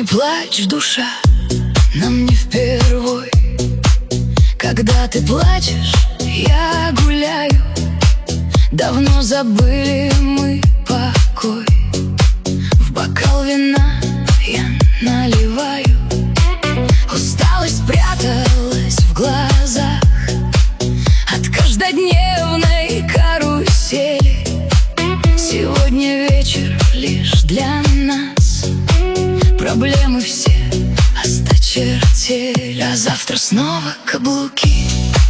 плачь, душа, нам не впервой. Когда ты плачешь, я гуляю. Давно забыли мы покой. В бокал вина я наливаю. Усталость пряталась в глазах от каждодневной карусели. Сегодня вечер лишь для нас. Проблемы все осточертели, а завтра снова каблуки.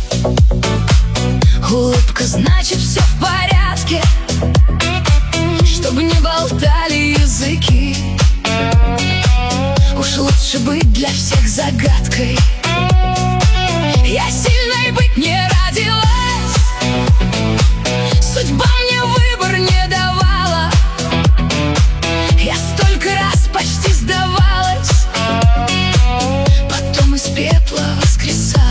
Улыбка, значит, все в порядке, чтобы не болтали языки. Уж лучше быть для всех загадкой. Я сильной быть не родилась, судьба мне выбор не давала. Я столько раз почти сдавалась, потом из пепла воскресала.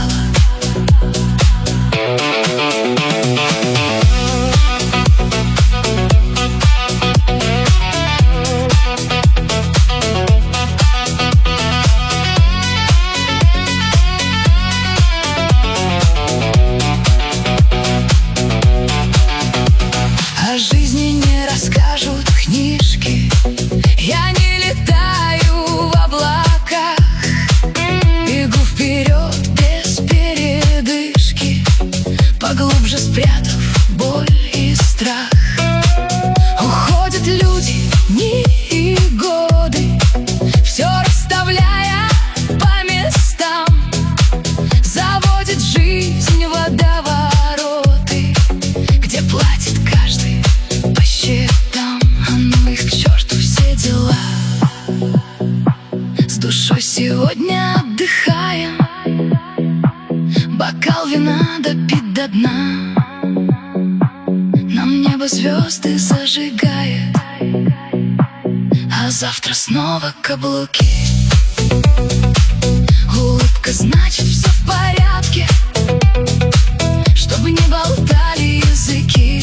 О жизни не расскажут книжки. Я не летаю в облаках, бегу вперед без передышки, поглубже спрятав боль и страх. Уходят люди, дни и годы, все расставляя по местам. Заводит жизнь водовороты, где платит каждый по счетам. А ну их к черту все дела. С душой сегодня отдыхаем, бокал вина допить до дна. Нам небо звезды зажигает, а завтра снова каблуки. Улыбка, значит, все в порядке, чтобы не болтали языки.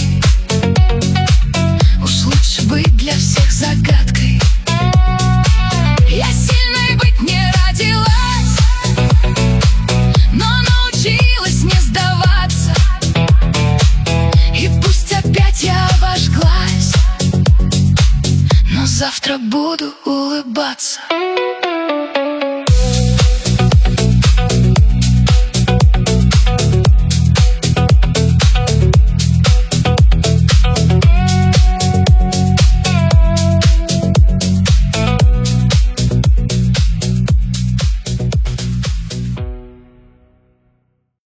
Уж лучше быть для всех загадкой. Я сильной быть не родилась, но научилась не сдаваться. И пусть опять я обожглась, но завтра буду улыбаться.